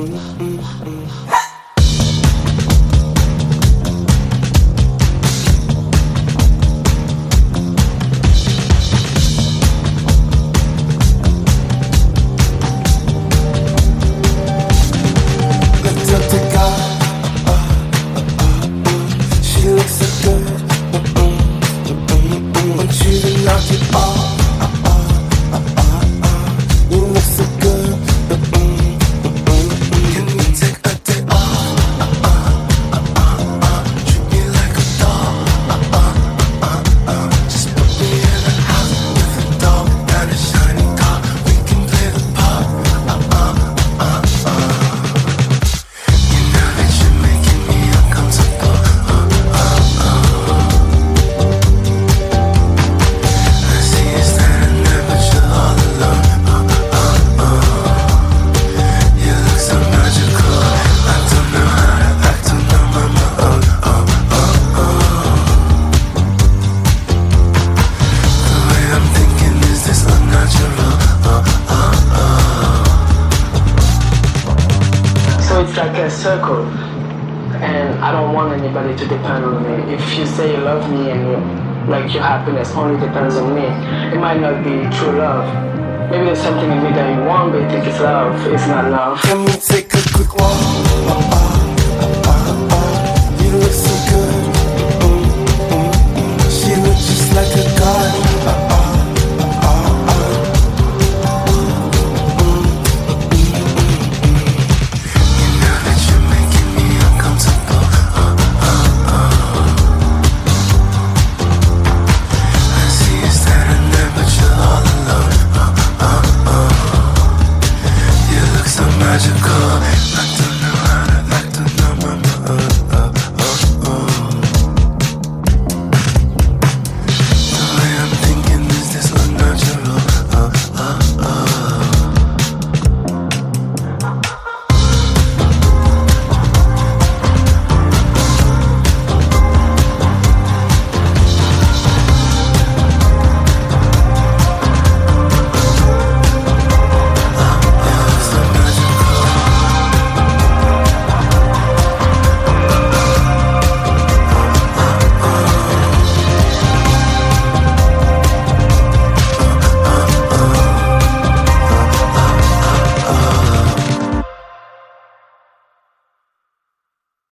It's like a circle, and I don't want anybody to depend on me. If you say you love me and your happiness only depends on me, it might not be true love. Maybe there's something in me that you want, but you think it's love. It's not love. Let me take a quick walk.